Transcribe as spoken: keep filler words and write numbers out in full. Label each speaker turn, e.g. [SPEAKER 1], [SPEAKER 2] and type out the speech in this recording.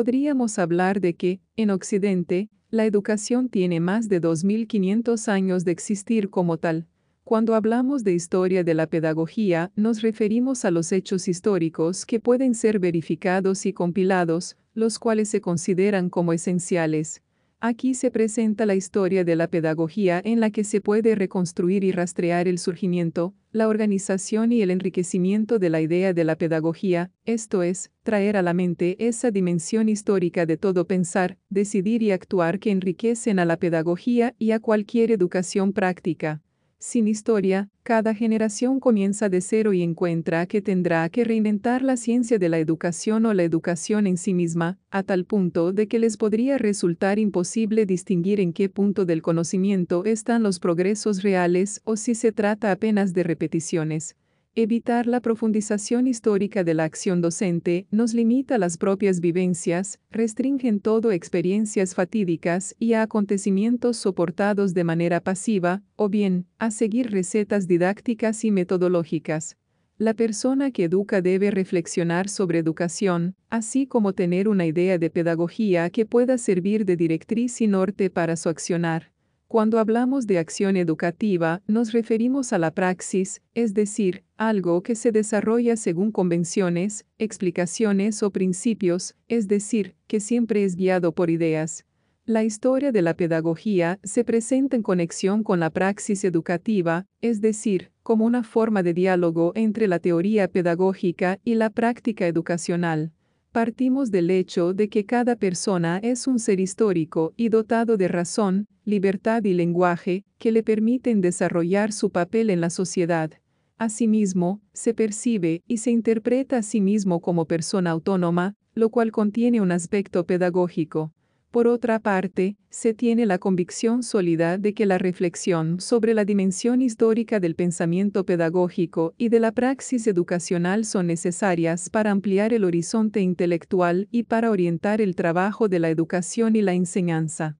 [SPEAKER 1] podríamos hablar de que, en Occidente, la educación tiene más de dos mil quinientos años de existir como tal. Cuando hablamos de historia de la pedagogía, nos referimos a los hechos históricos que pueden ser verificados y compilados, los cuales se consideran como esenciales. Aquí se presenta la historia de la pedagogía en la que se puede reconstruir y rastrear el surgimiento, la organización y el enriquecimiento de la idea de la pedagogía, esto es, traer a la mente esa dimensión histórica de todo pensar, decidir y actuar que enriquecen a la pedagogía y a cualquier educación práctica. Sin historia, cada generación comienza de cero y encuentra que tendrá que reinventar la ciencia de la educación o la educación en sí misma, a tal punto de que les podría resultar imposible distinguir en qué punto del conocimiento están los progresos reales o si se trata apenas de repeticiones. Evitar la profundización histórica de la acción docente nos limita a las propias vivencias, restringen todo a experiencias fatídicas y a acontecimientos soportados de manera pasiva, o bien, a seguir recetas didácticas y metodológicas. La persona que educa debe reflexionar sobre educación, así como tener una idea de pedagogía que pueda servir de directriz y norte para su accionar. Cuando hablamos de acción educativa, nos referimos a la praxis, es decir, algo que se desarrolla según convenciones, explicaciones o principios, es decir, que siempre es guiado por ideas. La historia de la pedagogía se presenta en conexión con la praxis educativa, es decir, como una forma de diálogo entre la teoría pedagógica y la práctica educacional. Partimos del hecho de que cada persona es un ser histórico y dotado de razón, libertad y lenguaje, que le permiten desarrollar su papel en la sociedad. Asimismo, se percibe y se interpreta a sí mismo como persona autónoma, lo cual contiene un aspecto pedagógico. Por otra parte, se tiene la convicción sólida de que la reflexión sobre la dimensión histórica del pensamiento pedagógico y de la praxis educacional son necesarias para ampliar el horizonte intelectual y para orientar el trabajo de la educación y la enseñanza.